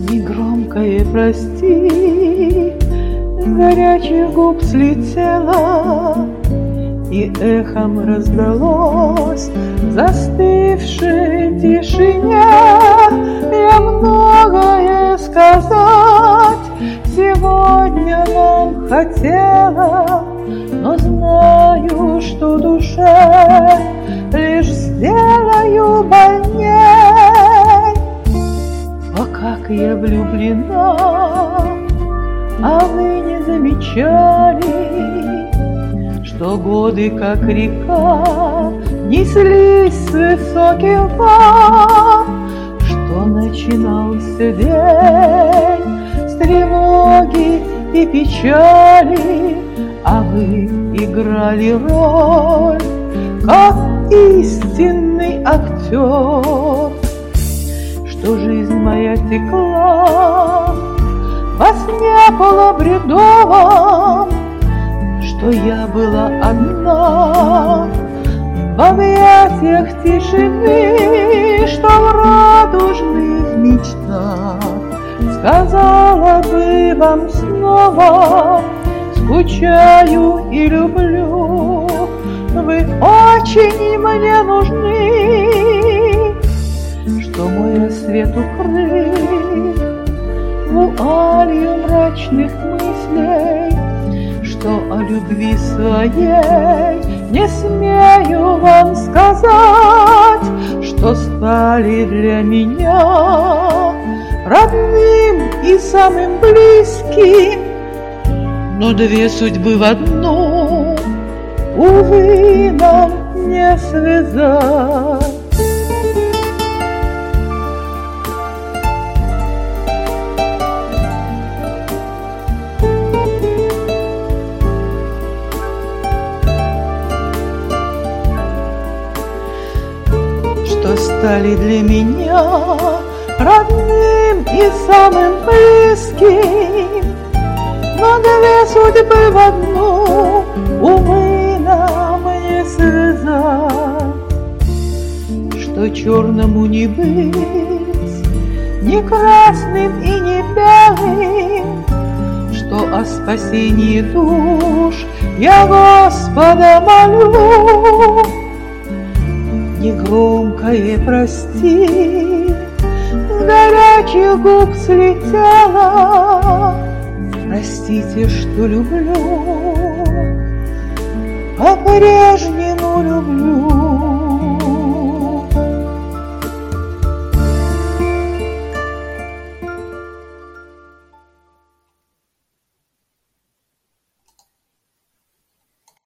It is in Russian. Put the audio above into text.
Негромкое прости с горячих губ слетело, и эхом раздалось в застывшей тишине. Я многое сказать сегодня вам хотела, но знаю, что душе лишь сделаю больней. О, как я влюблена, а вы не замечали, что годы, как река, неслись с высоких гор, что начинался день с тревоги и печали, а вы играли роль, как истинный актер. Что жизнь моя текла во сне полубредовом, что я была одна в объятиях тишины, что в радужных мечтах сказала бы вам снова: скучаю и люблю, вы очень мне нужны. Что мой рассвет укрыт вуалью мрачных мыслей, что о любви своей не смею вам сказать, что стали для меня родным и самым близким, но две судьбы в одну, увы, нам не связать. Что стали для меня родным и самым близким, но две судьбы в одну, увы, нам не связать. Что черному не быть, ни красным и не белым, что о спасении душ я Господа молю. Негромкое прости с горячих губ слетело, простите, что люблю, по-прежнему люблю.